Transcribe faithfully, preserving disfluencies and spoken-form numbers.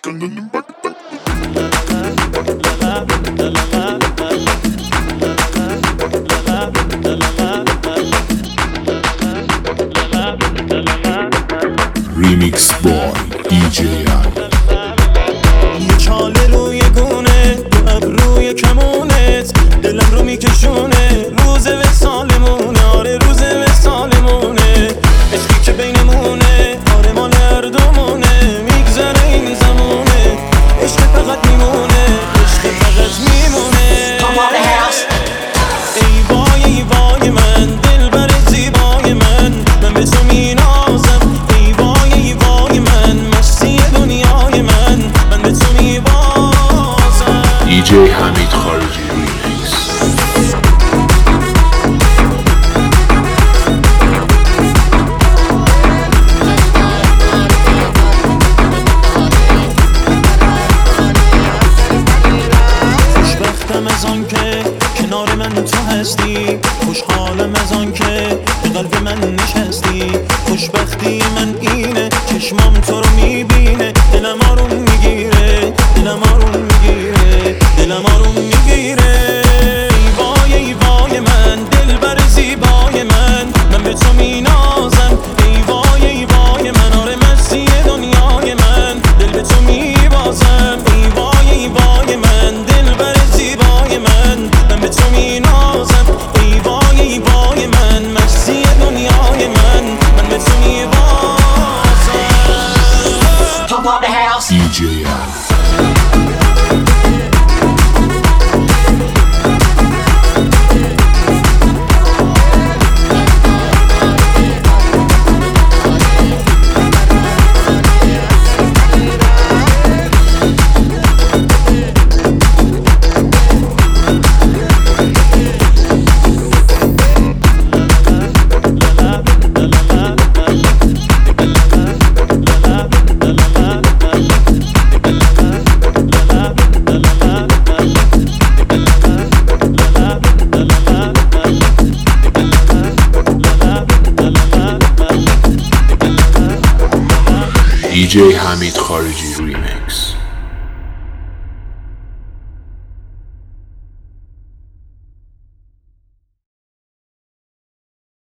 Remix boy دی جی یه چاله روی گونه دو ابروی کمونت دلم رو میکشونه روز وصالمونه آره روز وصالمونه عشقی که بینمونه آره مال هر دومونه میگذره این زمونه عشق فقط میمونه عشق فقط میمونه ای وای ای وای من دل بر زیبای من من به تو مینازم ای وای ای وای من مستی دنیای من من به تو میبازم دی جی حمید خارجی ریمیکس. خوشبختم از آن که کنار من تو هستی خوشحالم از آن که به قلب من نشستی خوشبختی من اینه چشمام تو رو میبینه دلم آروم میگیره دلم آروم میگیره دلم آروم میگیره ای وای ای وای من دل بر زیبای من من به تو مینازم ای وای ای وای من آره مستی دنیای من دل به تو میبازم ای وای ای وای من دل بر زیبای من من به تو مینازم ای وای ای وای من مستی دنیای من من به تو میبازم دی جی دی جی حمید خارجی ریمیکس.